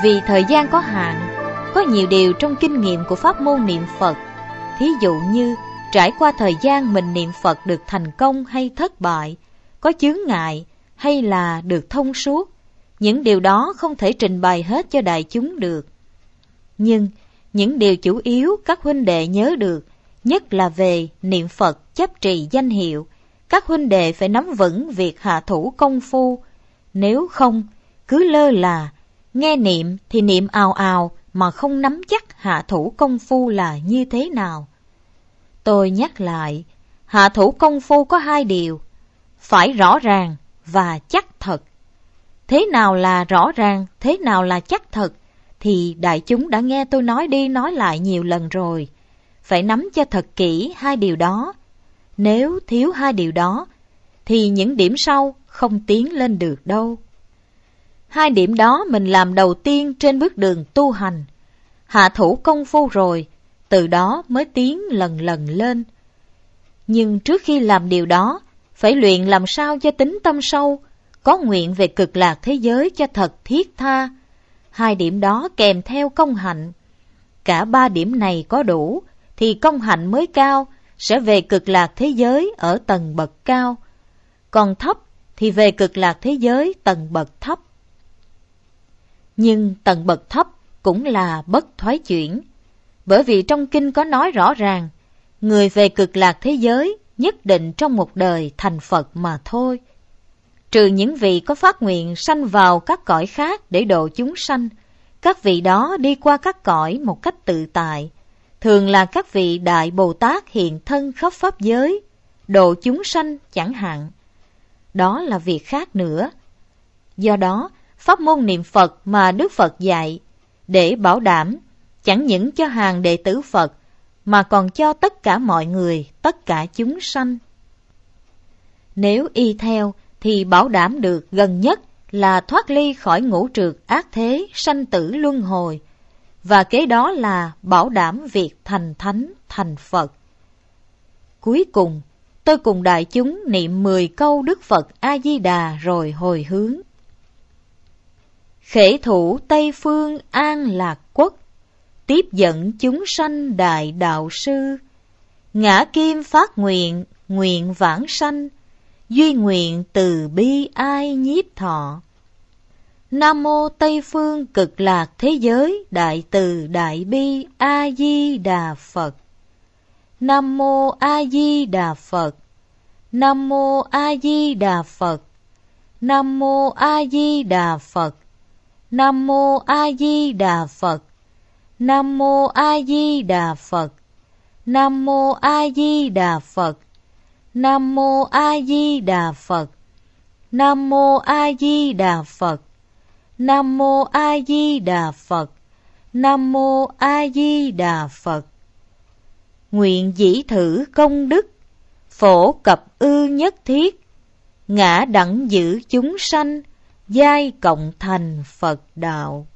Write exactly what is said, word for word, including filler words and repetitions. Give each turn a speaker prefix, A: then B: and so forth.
A: Vì thời gian có hạn, có nhiều điều trong kinh nghiệm của pháp môn niệm Phật, thí dụ như trải qua thời gian mình niệm Phật được thành công hay thất bại, có chướng ngại hay là được thông suốt, những điều đó không thể trình bày hết cho đại chúng được. Nhưng những điều chủ yếu các huynh đệ nhớ được, nhất là về niệm Phật chấp trì danh hiệu, các huynh đệ phải nắm vững việc hạ thủ công phu. Nếu không, cứ lơ là, nghe niệm thì niệm ào ào mà không nắm chắc hạ thủ công phu là như thế nào. Tôi nhắc lại, hạ thủ công phu có hai điều, phải rõ ràng và chắc thật. Thế nào là rõ ràng, thế nào là chắc thật, thì đại chúng đã nghe tôi nói đi nói lại nhiều lần rồi. Phải nắm cho thật kỹ hai điều đó. Nếu thiếu hai điều đó, thì những điểm sau không tiến lên được đâu. Hai điểm đó mình làm đầu tiên trên bước đường tu hành. Hạ thủ công phu rồi, từ đó mới tiến lần lần lên. Nhưng trước khi làm điều đó, phải luyện làm sao cho tính tâm sâu, có nguyện về cực lạc thế giới cho thật thiết tha. Hai điểm đó kèm theo công hạnh. Cả ba điểm này có đủ, thì công hạnh mới cao, sẽ về cực lạc thế giới ở tầng bậc cao. Còn thấp thì về cực lạc thế giới tầng bậc thấp. Nhưng tầng bậc thấp cũng là bất thoái chuyển. Bởi vì trong kinh có nói rõ ràng, người về cực lạc thế giới nhất định trong một đời thành Phật mà thôi. Trừ những vị có phát nguyện sanh vào các cõi khác để độ chúng sanh, các vị đó đi qua các cõi một cách tự tại. Thường là các vị Đại Bồ Tát hiện thân khắp pháp giới, độ chúng sanh chẳng hạn. Đó là việc khác nữa. Do đó, pháp môn niệm Phật mà Đức Phật dạy, để bảo đảm chẳng những cho hàng đệ tử Phật, mà còn cho tất cả mọi người, tất cả chúng sanh. Nếu y theo, thì bảo đảm được gần nhất là thoát ly khỏi ngũ trược ác thế, sanh tử luân hồi, và kế đó là bảo đảm việc thành thánh, thành Phật. Cuối cùng, tôi cùng đại chúng niệm mười câu Đức Phật A-di-đà rồi hồi hướng. Khể thủ Tây Phương An Lạc Quốc, tiếp dẫn chúng sanh đại đạo sư, ngã kim phát nguyện, nguyện vãng sanh, duy nguyện từ bi ai nhiếp thọ. Nam mô Tây Phương Cực Lạc Thế Giới Đại Từ Đại Bi A Di Đà Phật. Nam mô A Di Đà Phật. Nam mô A Di Đà Phật. Nam mô A Di Đà Phật. Nam mô A Di Đà Phật. Nam mô A Di Đà Phật. Nam mô A Di Đà Phật. Nam mô A Di Đà Phật. Nam mô A Di Đà Phật. Nam mô A Di Đà Phật. Nam mô A Di Đà Phật. Nguyện dĩ thử công đức, phổ cập ư nhất thiết, ngã đẳng giữ chúng sanh, giai cộng thành Phật đạo.